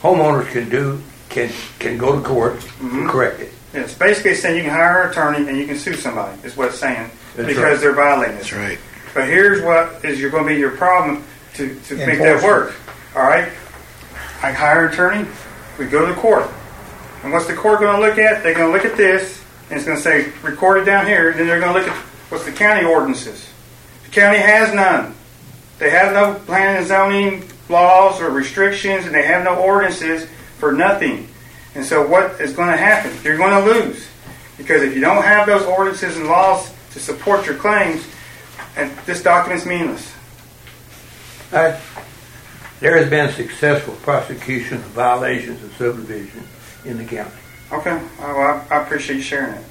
homeowners can go to court to correct it. It's basically saying you can hire an attorney and you can sue somebody, is what it's saying, because they're violating it. That's right. But here's what is going to be your problem to make that work. All right? I hire an attorney, we go to the court. And what's the court going to look at? They're going to look at this, and it's going to say, recorded down here, and then they're going to look at what's the county ordinances. The county has none. They have no planning and zoning laws or restrictions, and they have no ordinances for nothing. And so what is going to happen? You're going to lose. Because if you don't have those ordinances and laws to support your claims, and this document's meaningless. There has been successful prosecution of violations of subdivision in the county. Okay. Well, I appreciate you sharing it.